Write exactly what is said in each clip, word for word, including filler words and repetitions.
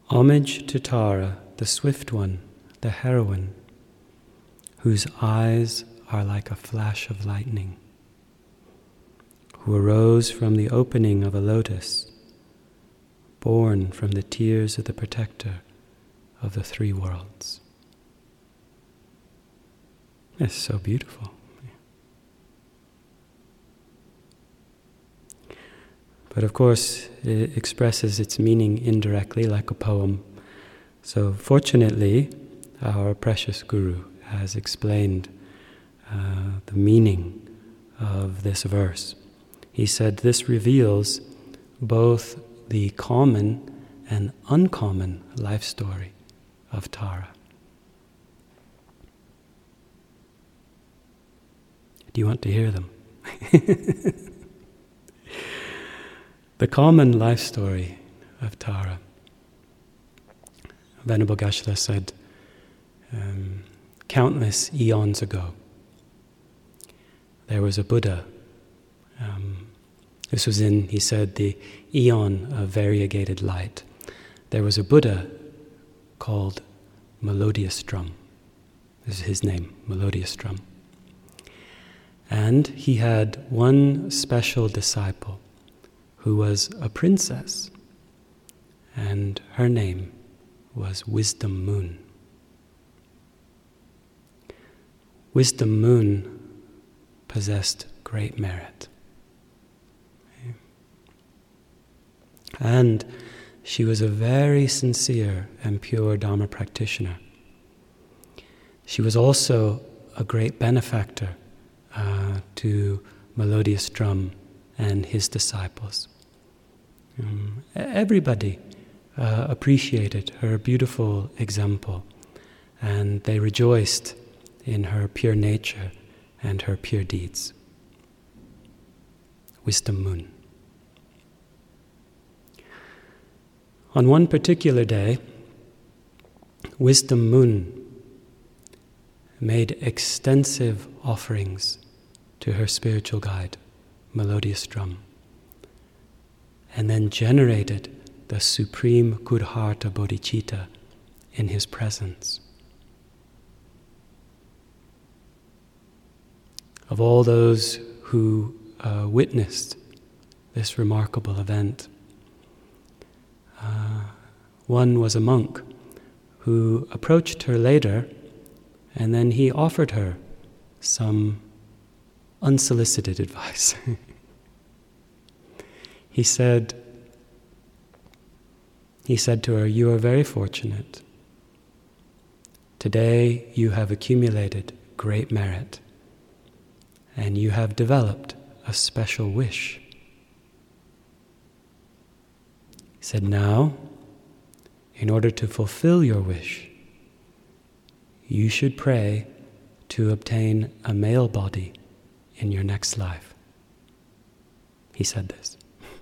Homage to Tara, the swift one, the heroine, whose eyes are like a flash of lightning, who arose from the opening of a lotus, born from the tears of the protector of the three worlds. It's so beautiful. But of course, it expresses its meaning indirectly, like a poem. So fortunately, our precious Guru has explained uh, the meaning of this verse. He said this reveals both the common and uncommon life story of Tara. Do you want to hear them? The common life story of Tara. Venerable Geshe-la said, um, countless eons ago, there was a Buddha. Um, this was in, he said, the eon of variegated light. There was a Buddha called Melodious Drum. This is his name, Melodious Drum. And he had one special disciple who was a princess, and her name was Wisdom Moon. Wisdom Moon possessed great merit. And she was a very sincere and pure Dharma practitioner. She was also a great benefactor uh, to Melodious Drum and his disciples. Um, everybody uh, appreciated her beautiful example, and they rejoiced in her pure nature and her pure deeds. Wisdom Moon. On one particular day, Wisdom Moon made extensive offerings to her spiritual guide, Melodious Drum, and then generated the supreme Gurharta Bodhicitta in his presence. Of all those who uh, witnessed this remarkable event, uh, one was a monk who approached her later, and then he offered her some unsolicited advice. He said, he said to her, "You are very fortunate. Today you have accumulated great merit, and you have developed a special wish." He said, "Now, in order to fulfill your wish, you should pray to obtain a male body in your next life." He said this.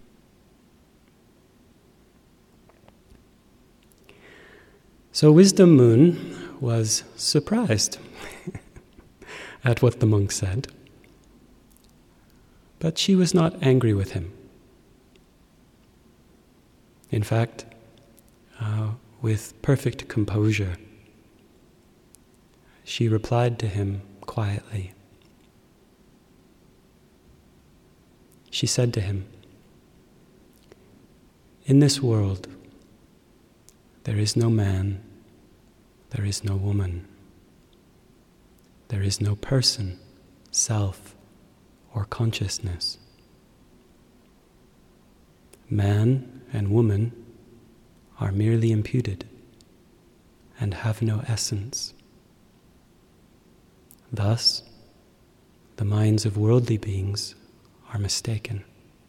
So Wisdom Moon was surprised at what the monk said, but she was not angry with him. In fact, uh, with perfect composure, she replied to him quietly. She said to him, "In this world, there is no man, there is no woman, there is no person, self, or consciousness. Man and woman are merely imputed and have no essence. Thus, the minds of worldly beings are mistaken."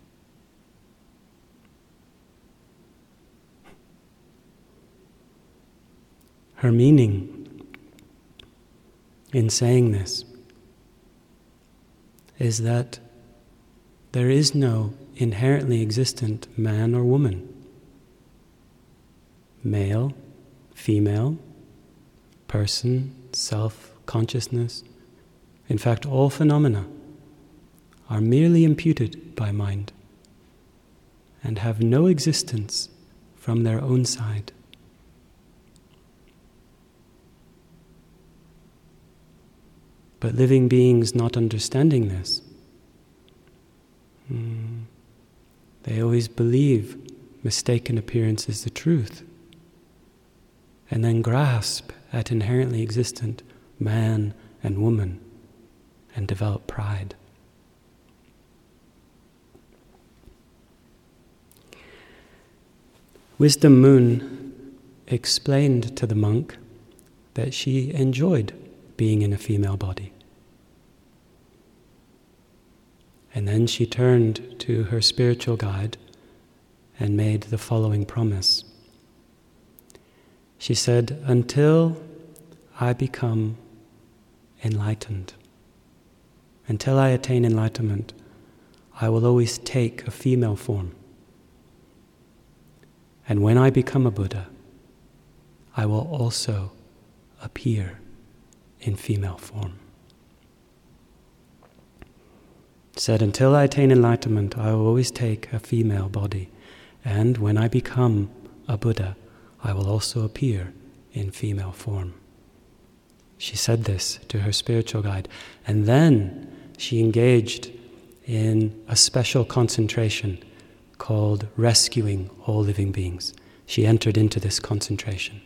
Her meaning in saying this is that there is no inherently existent man or woman, male, female, person, self, consciousness. In fact, all phenomena are merely imputed by mind and have no existence from their own side. But living beings not understanding this, mm, they always believe mistaken appearance is the truth, and then grasp at inherently existent man and woman and develop pride. Wisdom Moon explained to the monk that she enjoyed being in a female body. And then she turned to her spiritual guide and made the following promise. She said, "Until I become enlightened, until I attain enlightenment, I will always take a female form. And when I become a Buddha, I will also appear in female form." Said, "Until I attain enlightenment, I will always take a female body. And when I become a Buddha, I will also appear in female form." She said this to her spiritual guide. And then she engaged in a special concentration called rescuing all living beings. She entered into this concentration.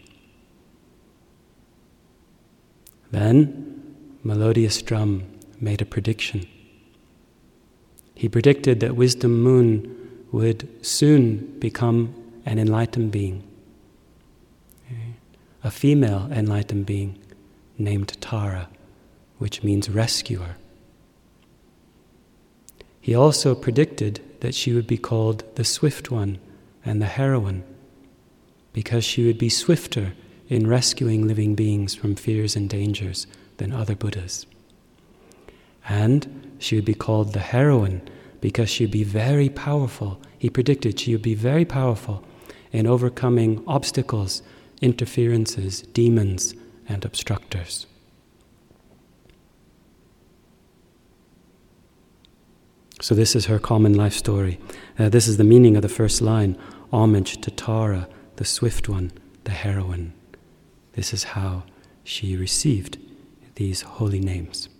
Then Melodious Drum made a prediction. He predicted that Wisdom Moon would soon become an enlightened being, a female enlightened being named Tara, which means rescuer. He also predicted that she would be called the Swift One and the Heroine, because she would be swifter in rescuing living beings from fears and dangers than other Buddhas. And she would be called the Heroine because she would be very powerful. He predicted she would be very powerful in overcoming obstacles, interferences, demons, and obstructors. So this is her common life story. Uh, this is the meaning of the first line, homage to Tara, the Swift One, the Heroine. This is how she received these holy names.